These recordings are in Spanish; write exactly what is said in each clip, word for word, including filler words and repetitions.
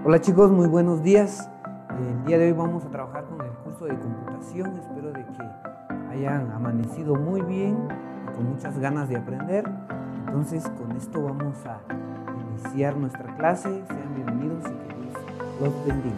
Hola chicos, muy buenos días. El día de hoy vamos a trabajar con el curso de computación. Espero de que hayan amanecido muy bien y con muchas ganas de aprender. Entonces con esto vamos a iniciar nuestra clase. Sean bienvenidos y que Dios los bendiga.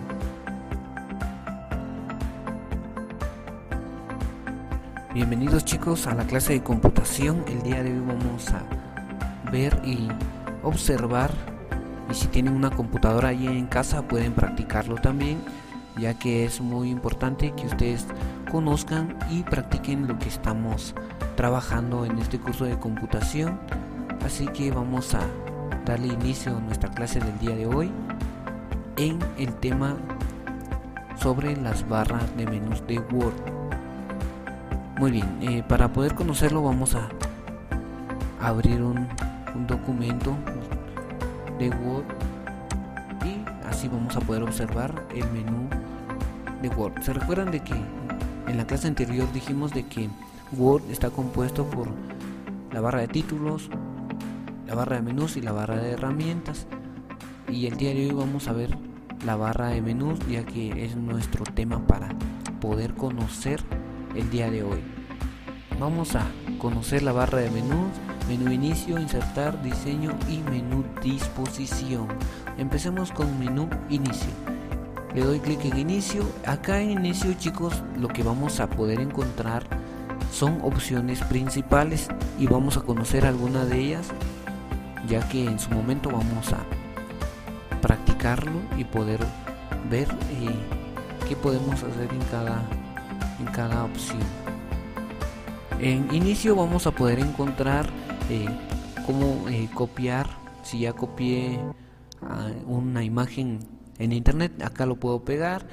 Bienvenidos chicos a la clase de computación. El día de hoy vamos a ver y observar, y si tienen una computadora allí en casa pueden practicarlo también, ya que es muy importante que ustedes conozcan y practiquen lo que estamos trabajando en este curso de computación. Así que vamos a darle inicio a nuestra clase del día de hoy en el tema sobre las barras de menús de Word. Muy bien, eh, para poder conocerlo vamos a abrir un, un documento de Word y así vamos a poder observar el menú de Word. ¿Se recuerdan de que en la clase anterior dijimos de que Word está compuesto por la barra de títulos, la barra de menús y la barra de herramientas? Y el día de hoy vamos a ver la barra de menús, ya que es nuestro tema para poder conocer el día de hoy. Vamos a conocer la barra de menús: menú inicio, insertar, diseño y menú disposición. Empecemos con menú inicio. Le doy clic en inicio. Acá en inicio, chicos, lo que vamos a poder encontrar son opciones principales y vamos a conocer alguna de ellas, ya que en su momento vamos a practicarlo y poder ver eh, qué podemos hacer en cada, en cada opción. En inicio vamos a poder encontrar eh, cómo eh, copiar. Si ya copié uh, una imagen en internet, acá lo puedo pegar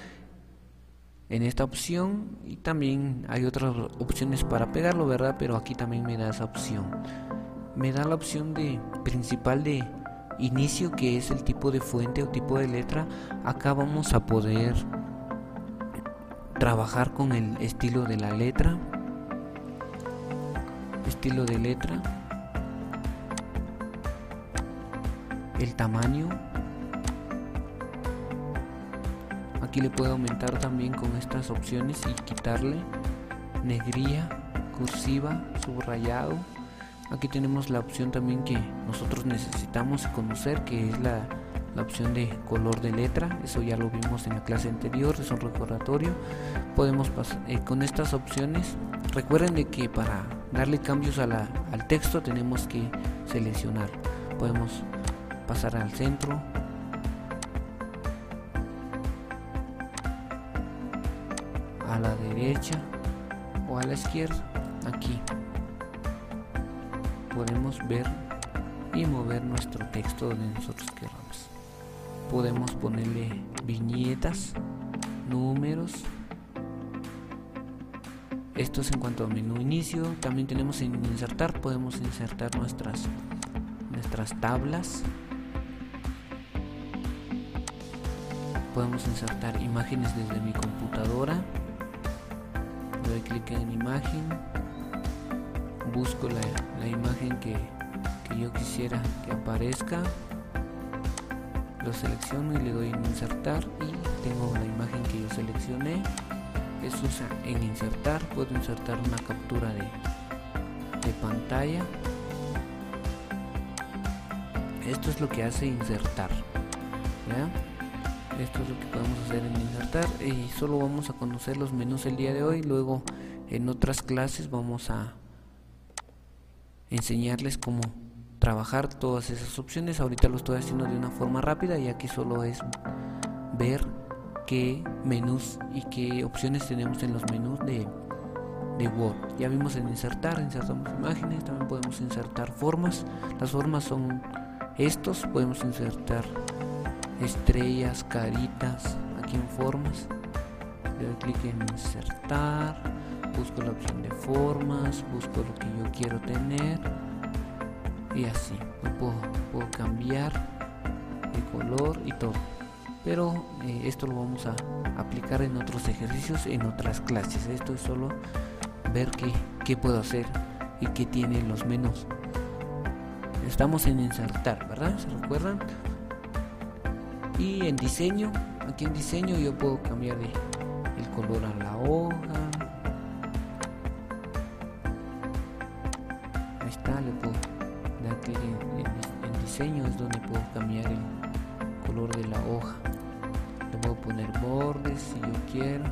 en esta opción, y también hay otras opciones para pegarlo, ¿verdad? Pero aquí también me da esa opción. Me da la opción de principal de inicio, que es el tipo de fuente o tipo de letra. Acá vamos a poder trabajar con el estilo de la letra. Estilo de letra, el tamaño. Aquí le puedo aumentar también con estas opciones y quitarle negrilla, cursiva, subrayado. Aquí tenemos la opción también que nosotros necesitamos conocer, que es la, la opción de color de letra. Eso ya lo vimos en la clase anterior, es un recordatorio. Podemos pasar eh, con estas opciones. Recuerden de que para darle cambios a la, al texto tenemos que seleccionar. Podemos pasar al centro, a la derecha o a la izquierda. Aquí podemos ver y mover nuestro texto donde nosotros queramos. Podemos ponerle viñetas, números. Esto es en cuanto al menú inicio. También tenemos en insertar, podemos insertar nuestras nuestras tablas. Podemos insertar imágenes desde mi computadora. Le doy clic en imagen, busco la, la imagen que, que yo quisiera que aparezca, lo selecciono y le doy en insertar, y tengo la imagen que yo seleccioné. Es usa en insertar. Puedo insertar una captura de, de pantalla. Esto es lo que hace insertar, ¿ya? Esto es lo que podemos hacer en insertar, y solo vamos a conocer los menús el día de hoy. Luego en otras clases vamos a enseñarles cómo trabajar todas esas opciones. Ahorita lo estoy haciendo de una forma rápida, y aquí solo es ver qué menús y qué opciones tenemos en los menús de, de Word. Ya vimos en insertar, insertamos imágenes. También podemos insertar formas. Las formas son estos. Podemos insertar estrellas, caritas, aquí en formas. Le doy clic en insertar, busco la opción de formas, busco lo que yo quiero tener, y así lo puedo, puedo cambiar el color y todo. Pero eh, esto lo vamos a aplicar en otros ejercicios, en otras clases. Esto es solo ver qué, qué puedo hacer y qué tienen los menús. Estamos en insertar, ¿verdad? ¿Se recuerdan? Y en diseño, aquí en diseño yo puedo cambiar de, el color a la hoja. Ahí está, le puedo dar clic en, en, en diseño, es donde puedo cambiar el color de la hoja. Le puedo poner bordes si yo quiero.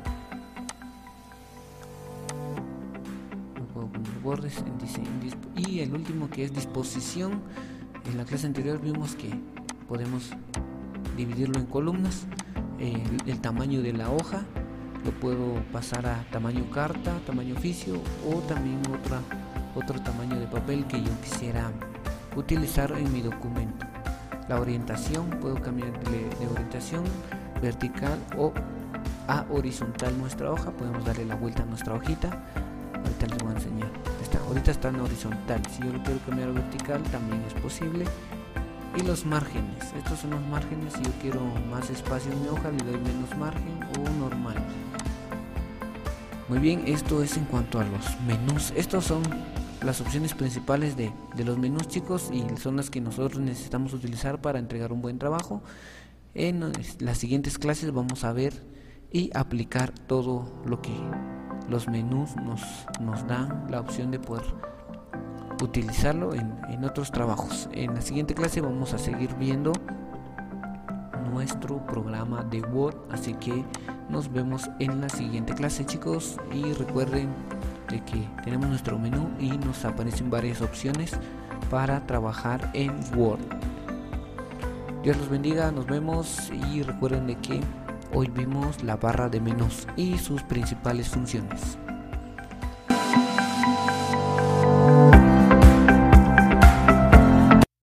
Le puedo poner bordes en diseño. Y el último, que es disposición. En la clase anterior vimos que podemos dividirlo en columnas. El, el tamaño de la hoja lo puedo pasar a tamaño carta, tamaño oficio, o también otra, otro tamaño de papel que yo quisiera utilizar en mi documento. La orientación, puedo cambiar de, de orientación vertical o a horizontal nuestra hoja. Podemos darle la vuelta a nuestra hojita. Ahorita les voy a enseñar. Está, ahorita está en horizontal. Si yo lo quiero cambiar a vertical también es posible. Y los márgenes, estos son los márgenes. Si yo quiero más espacio en mi hoja, le doy menos margen o normal. Muy bien, esto es en cuanto a los menús. Estos son las opciones principales de, de los menús, chicos, y son las que nosotros necesitamos utilizar para entregar un buen trabajo. En las siguientes clases vamos a ver y aplicar todo lo que los menús nos, nos dan la opción de poder utilizarlo en, en otros trabajos. En la siguiente clase vamos a seguir viendo nuestro programa de Word, así que nos vemos en la siguiente clase, chicos, y recuerden de que tenemos nuestro menú y nos aparecen varias opciones para trabajar en Word. Dios los bendiga, nos vemos, y recuerden de que hoy vimos la barra de menús y sus principales funciones.